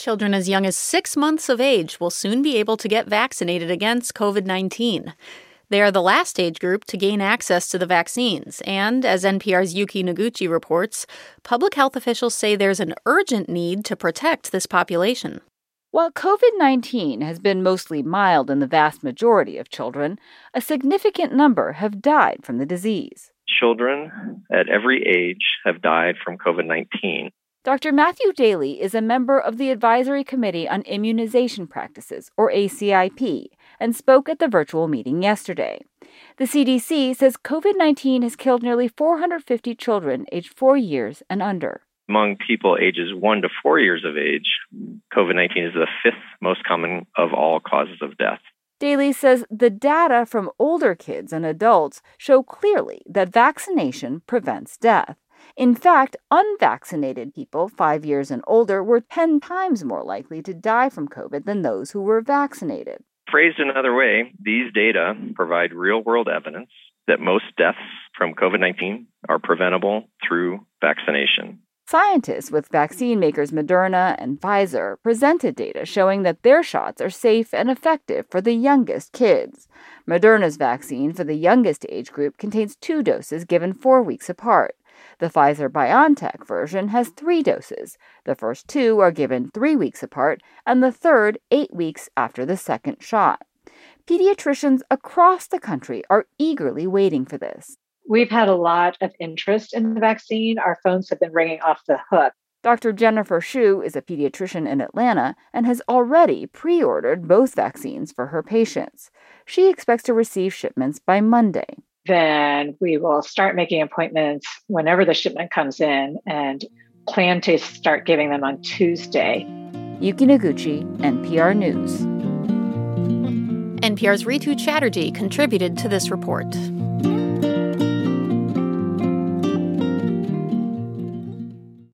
Children as young as 6 months of age will soon be able to get vaccinated against COVID-19. They are the last age group to gain access to the vaccines, and as NPR's Yuki Noguchi reports, public health officials say there's an urgent need to protect this population. While COVID-19 has been mostly mild in the vast majority of children, a significant number have died from the disease. Children at every age have died from COVID-19. Dr. Matthew Daly is a member of the Advisory Committee on Immunization Practices, or ACIP, and spoke at the virtual meeting yesterday. The CDC says COVID-19 has killed nearly 450 children aged 4 years and under. Among people ages 1 to 4 years of age, COVID-19 is the 5th most common of all causes of death. Daly says the data from older kids and adults show clearly that vaccination prevents death. In fact, unvaccinated people 5 years and older were 10 times more likely to die from COVID than those who were vaccinated. Phrased another way, these data provide real-world evidence that most deaths from COVID-19 are preventable through vaccination. Scientists with vaccine makers Moderna and Pfizer presented data showing that their shots are safe and effective for the youngest kids. Moderna's vaccine for the youngest age group contains 2 doses given 4 weeks apart. The Pfizer-BioNTech version has 3 doses. The first 2 are given 3 weeks apart, and the third 8 weeks after the second shot. Pediatricians across the country are eagerly waiting for this. We've had a lot of interest in the vaccine. Our phones have been ringing off the hook. Dr. Jennifer Shu is a pediatrician in Atlanta and has already pre-ordered both vaccines for her patients. She expects to receive shipments by Monday. Then we will start making appointments whenever the shipment comes in and plan to start giving them on Tuesday. Yuki Noguchi, NPR News. NPR's Ritu Chatterjee contributed to this report.